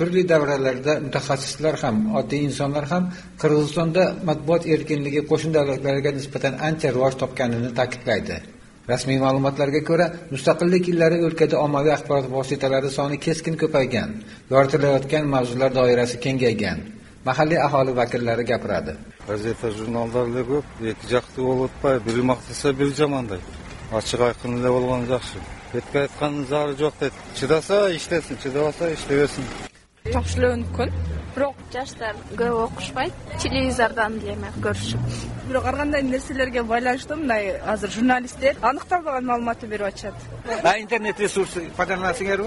turli davralarda mutaxassislar ham, oddiy insonlar ham Qirg'izistonda matbuot erkinligi qo'shni davlatlarga nisbatan ancha rivoj topganini ta'kidlaydi. Rasmiy ma'lumotlarga ko'ra, mustaqillik yillari o'lkada ommaviy axborot vositalari soni keskin ko'paygan, yoritilayotgan mavzular doirasi kengaygan. Mahalliy aholi vakillari gapiradi. Gazeta, jurnallarda ko'p, ikki jaqti bo'lib o'tmay, biri maqtasa, biri jamandaydi. Ochiq ayqinli bo'lgan yaxshi. Betga aytganning zari yo'q dedi. Chidasa ishlasin, chidamasa ishlayversin. Topshiriq mumkin. Biroq yoshlarga o'qishmay, televizordan deyman ko'rishib. Biroq har qanday narsalarga байланышты bunday hozir jurnalistlar aniqlanmagan ma'lumotni berib ochadi. Va internet resursi foydalanasizlarmi?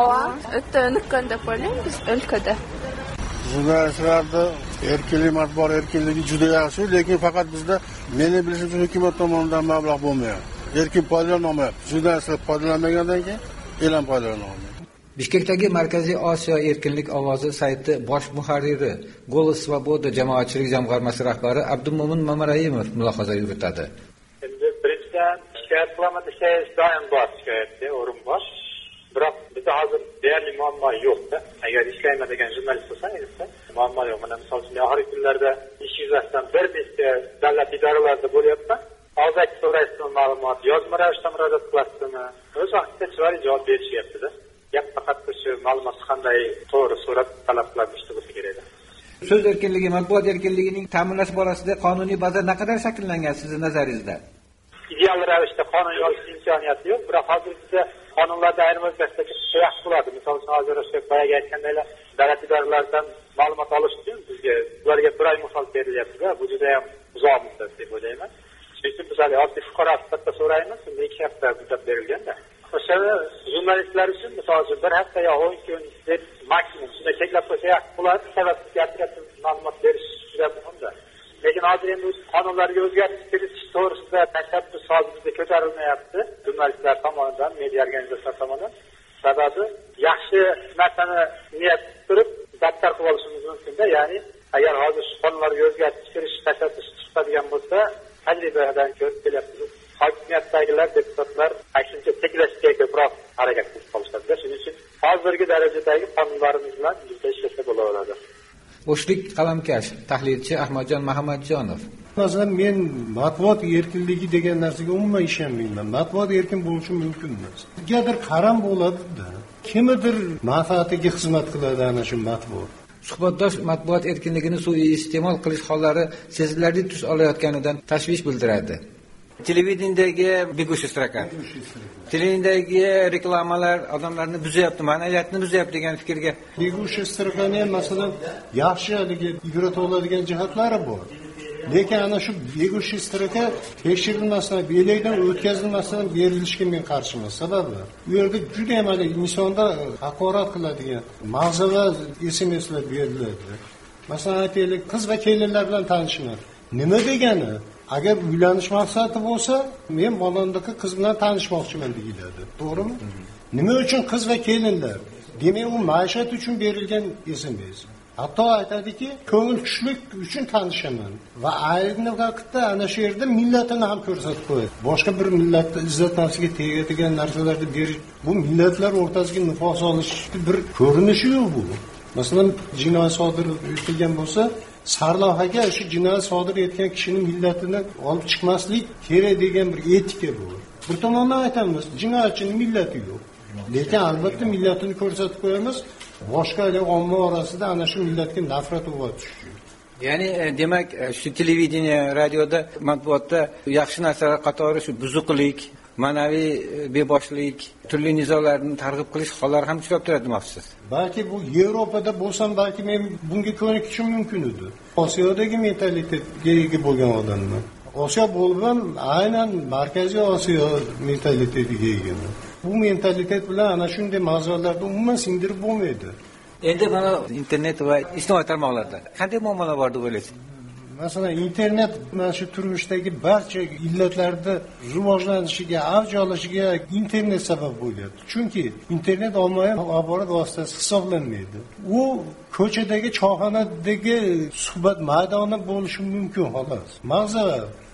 O'ta nuqon deb o'ylayman biz o'lkada. Jurnalistlarda erkinlik, matbuot erkinligi juda yaxshi, lekin faqat bizda meni bilishimcha hukumat tomonidan mablag' bo'lmayapti. Erkin foydalanolmayapti. Jurnalistlar foydalanmagandan keyin e'lon foydalanolmaydi. Bishkekdagi Markaziy Osiyo erkinlik ovozi sayti bosh muharriri, Golos Svoboda jamoatchilik jamg'armasi rahbari Abdumo'min Mamarayimov mulohaza yuritadi. Endi birinchidan shikoyat qilaman desangiz, doim bor shikoyatga o'rin bor. Biroq bizda hozir deyarli muammo yo'q-da. Agar ishlayman degan jurnalist bo'lsangiz, muammo yo'q. Mana misol uchun oxirgi kunlarda ish yuzasidan bir nechta davlat idoralarida bo'lyapman. Og'zaki so'raysiz ma'lumot, yozma ravishda murojaat qilasizmi? O'z vaqtida chiroyli javob berishyapti-da. Gap faqat shu ma'lumot qanday to'g'ri so'rab talab qilinishi bo'lsa kerak. So'z erkinligi, matbuot erkinligining ta'minlash borasida qonuniy baza naqadar shakllangan sizning nazaringizda? Ideal ravishda qonun yozish imkoniyati yo'q, biroq hozir bizda qonunlarda ayrim o'zgarishlar yaxshi bo'ladi. Misol uchun hozir o'sha boyaga aytgandek, davlat idoralaridan ma'lumot olish uchun bizga ularga bir oy misol berilyapti-da, bu juda ham uzoq muddat deb o'ylayman. Chunki biz hali oddiy fuqaro sifatida so'raymiz, unda 2 hafta muddat berilganda. O'sha jurnalistlar uchun misol uchun 1 hafta yo 10 kun deb maksimum shunday cheklab qo'ysa yaxshi bo'ladi. Sababsiz gapirib ma'lumot berish juda muhimda. Lekin hozir endi qonunlarga o'zgartirish kiritish to'g'risida tashabbus hozirda ko'tarilmayapti jurnalistlar tomonidan, media organizatsiyalar tomonidan. Sababi yaxshi narsani niyat turib battar qilib olishimiz mumkin-da. Ya'ni agar hozir shu qonunlarga o'zgartirish kirish tashabbus chiqadigan bo'lsa, tajribadan ko'rib kelyapmiz. Hokimiyatdagilar, deputatlar aksincha teklashga ko'proq harakat qilib qolishadi. Shuning uchun hozirgi darajadagi qonunlarimiz bilan birga ishlashsa bo'laveradi. O'shlik qalamkash tahlilchi Ahmadjon Mahamadjonov. Masalan, men matbuot erkinligi degan narsaga umuman ishonmayman. Matbuot erkin bo'lishi mumkin emas. Kimgadir qaram bo'ladi-da. Kimdir manfaatiga xizmat qiladi ana shu matbuot. Suhbatdosh matbuot erkinligini suiiste'mol qilish hollari sezilarli tus olayotganidan tashvish bildiradi. Televideniyadagi begush istroka. Televideniyadagi reklamalar odamlarni buzyapti, ma'naviyatni buzyapti degan fikrga. Begush istrokaning masalan yaxshi haligi ibrat oladigan jihatlari bor. Lekin ana shu begush istroka tekshirilmasdan, belakdan o'tkazilmasdan berilishga men qarshiman. Sababi u yerda juda ham insonda haqorat qiladigan ma'zava SMS'lar beriladi. Masalan, aytaylik, qiz va kelinlar bilan tanishman. Nima degani? Agar uylanish maqsadi bo'lsa, men monandagi qiz bilan tanishmoqchiman deyiladi. To'g'rimi? Nima uchun qiz va kelinlar? Demak, u maishat uchun berilgan SMS. Hatto aytadiki, ko'ngil xushlik uchun tanishaman va ayni vaqtda ana shu yerda millatini ham ko'rsatib qo'yadi. Boshqa bir millatni izzat nafsiga tegadigan narsalarni berish, bu millatlar o'rtasidagi nifos solish bir ko'rinishi-yu bu. Masalan, jinoyat sodir etilgan bo'lsa, sarlavhaga shu jinoyat sodir etgan kishining millatini olib chiqmaslik kerak degan bir etika bu. Bir tomondan aytamiz, jinoyatchining millati yo'q. Lekin albatta millatini ko'rsatib qo'yamiz. Boshqa omma orasida ana shu millatga nafrat uyg'otish. Ya'ni demak, shu televideniya, radioda, matbuotda yaxshi narsalar qatori shu buzuqlik, ma'naviy beboshlik, turli nizolarni targ'ib qilish hollari ham uchrab turadi demoqchisiz. Balki bu Yevropada bo'lsam, balki men bunga ko'nikishim mumkin edi. Osiyodagi mentalitetga ega bo'lgan odamman. Osiyo bo'lib ham aynan Markaziy Osiyo mentalitetiga egaman. Bu mentalitet bilan ana shunday mavzularni umuman singdirib bo'lmaydi. Endi mana internet va ijtimoiy tarmoqlarda qanday muammolar bor deb o'ylaysiz? Masalan, internet mana shu turmushdagi barcha illatlarda rivojlanishiga, avj olishiga internet sabab bo'lyapti. Chunki internet ommaviy axborot vositasi hisoblanmaydi. U ko'chadagi choyxonadagi suhbat maydoni bo'lishi mumkin xolos. Mavzu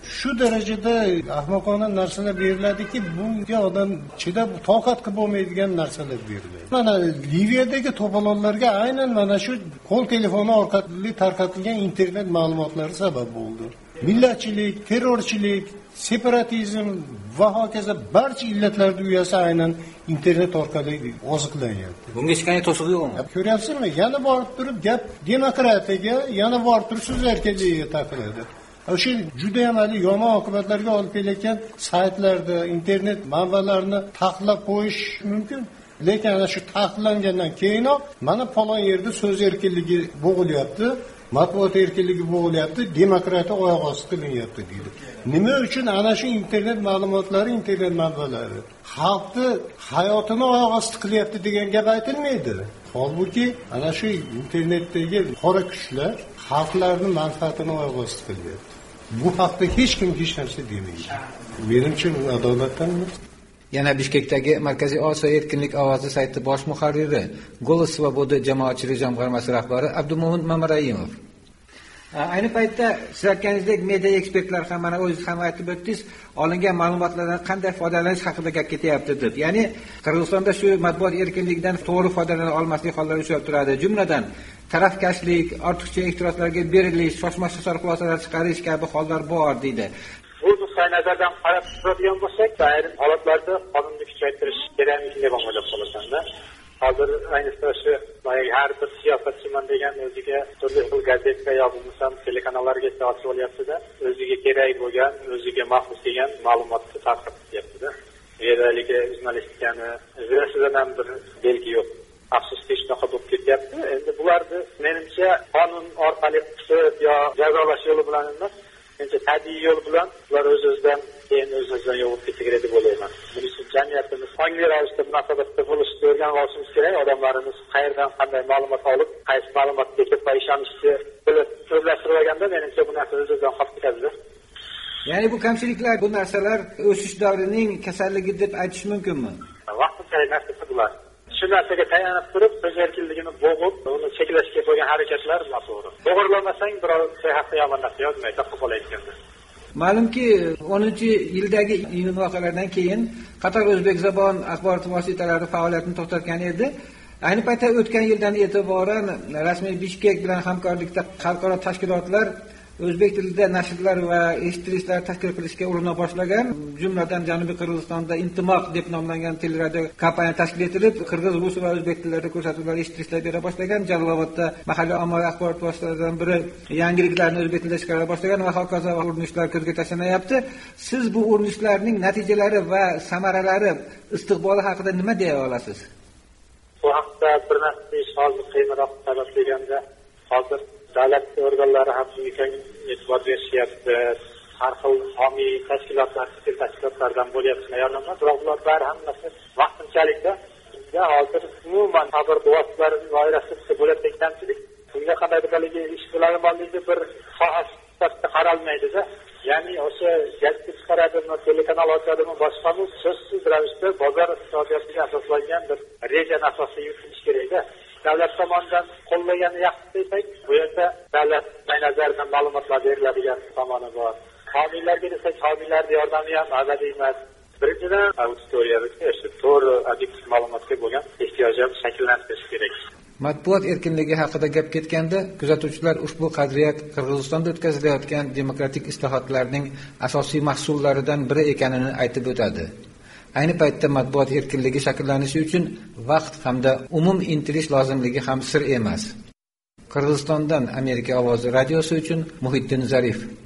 shu darajada ahmoqona narsalar beriladiki, bunga odam chidab toqat qilib bo'lmaydigan narsalar beriladi. Mana Liviyadagi to'polonlarga aynan mana shu qo'l telefoni orqali tarqatilgan internet ma'lumotlari sabab bo'ldi. Millatchilik, terrorchilik, separatizm va hokazo barcha illatlarning uyasi aynan internet orqali oziqlanyapti. Bunga hech qanday to'siq yo'qmi? Ko'ryapsizmi? Yana borib turib gap demokratiyaga, yana borib turib so'z erkinligiga taqiladi. O'sha juda ham yomon oqibatlarga olib kelayotgan saytlarda, internet manbalarini taqiqlab qo'yish mumkin. Lekin ana shu taqiqlangandan keyinoq mana falon yerda so'z erkinligi bo'g'ilyapti, matbuot erkinligi bo'g'ilyapti, demokratiya oyoq osti qilinyapti deydi. Nima uchun ana shu internet ma'lumotlari, internet manbalari xalqni hayotini oyoq osti qilyapti degan gap aytilmaydi. Holbuki ana shu internetdagi qora kuchlar xalqlarning manfaatini oyoq osti qilyapti. Bu haqda hech kim hech narsa demaydi. Menimcha bu adolatdan emas. Yana Bishkekdagi Markaziy Osiyo erkinlik ovozi sayti bosh muharriri, Golos Svoboda jamoatchilik jamg'armasi rahbari Abdumo'min Mamarayimov. Ayni paytda siz aytganingizdek media ekspertlar ham mana o'zingiz ham aytib o'tdingiz, olingan ma'lumotlardan qanday foydalanish haqida gap ketyapti deb. Ya'ni Qirg'izistonda shu matbuot erkinligidan to'g'ri foydalana olmaslik hollari uchrab turadi. Jumladan tarafkashlik, ortiqcha ehtiroslarga berilish, shoshma-shoshar xulosalar chiqarish kabi hollar bor deydi. Bu nuqtai nazardan qarab turadigan bo'lsak, ayrim holatlarda qonunni kuchaytirish kerakligiga o'ylab qolasan-da. Hozir ayniqsa shu har bir siyosatchiman degan o'ziga turli xil gazeta yo bo'lmasam telekanallarga ochib olyapti-da, o'ziga kerak bo'lgan, o'ziga maxsus degan ma'lumotni tarqatyapti-da. Yeraligi jurnalistikani o'zasidan ham bir belgi yo'q. Afsuski shunaqa bo'lib ketyapti. Endi bularni menimcha qonun orqali qisib yo jazolash yo'li bilan emas, menimcha tabiiy yo'l bilan ular o'z-o'zidan keyin o'z-o'zidan yo'q ketadi deb o'ylayman. Buning uchun jamiyatimiz ongli ravishda munosabatda bo'lishni o'rganib olishimiz kerak. Odamlarimiz qayerdan qanday ma'lumot olib, qaysi ma'lumotga ko'p ishonishni bilib so'zlashtirib olganda menimcha bu narsa o'z-o'zidan qolib ketadi. Ya'ni bu kamchiliklar, bu narsalar o'sish davrining kasalligi deb aytish mumkinmi? Vaqtinchalik narsa bular. Shu narsaga tayanib turib, so'z erkinligini bo'g'ib, uni cheklashga qo'ygan harakatlar noto'g'ri. To'g'rilamasang, biror haqda yomon narsa yozmaydi, qo'pol aytganda. Ma'lumki, 10-yildagi iyun voqealaridan keyin Qatar o'zbek zabon axborot vositalari faoliyatini to'xtatgan edi. Ayni paytda o'tgan yildan e'tiboran rasmiy Bishkek bilan hamkorlikda xalqaro tashkilotlar o'zbek tilida nashrlar va eshittirishlar tashkil qilishga urina boshlagan. Jumladan Janubiy Qirg'izistonda Intimoq deb nomlangan teleradio kompaniya tashkil etilib, qirg'iz, rus va o'zbek tillarida ko'rsatuvlar eshittirishlar bera boshlagan. Jalolobodda mahalliy ommaviy axborot vositalaridan biri yangiliklarni o'zbek tilida chiqara boshlagan va hokazo urinishlar ko'zga tashlanyapti. Siz bu urinishlarning natijalari va samaralari, istiqboli haqida nima deya olasiz? Bu haqda bir narsa hozir qiyinroq sabab deganda, hozir davlat organlari ham bunga e'tibor berishyapti. Har xil homiy tashkilotlar, sivil tashkilotlardan bo'lyapti tayyorlanma. Biroq ular bari hammasi vaqtinchalikda. Bizda hozir umuman xabar vositalarining doirasida bo'layotgan kamchilik, bunga qadardagi ishbilarmonlikni bir sohasida qaralmaydi-da. Ya'ni o'sha gazeta chiqaradimi, telekanal ochadimi, boshqa bu so'zsiz ravishda bozor iqtisodiyotiga asoslangan bir rejani asosida yuritilishi kerak-da. Davlat tomonidan qo'llagani yaxshi desak, bu yerda davlat nazaridan ma'lumotlar beriladigan tomoni bor. Homiylarga desak, homiylar yordami ham abadiy emas. Birinchidan auditoriyaga to'g'ri obyektiv ma'lumotga bo'lgan ehtiyoj ham shakllantirish kerak. Matbuot erkinligi haqida gap ketganda, kuzatuvchilar ushbu qadriyat Qirg'izistonda o'tkazilayotgan demokratik islohotlarning asosiy mahsullaridan biri ekanini aytib o'tadi. Ayni paytda matbuot erkinligi shakllanishi uchun vaqt hamda umum intilish lozimligi ham sir emas. Qirg'izistondan Amerika ovozi radiosi uchun Muhiddin Zarif.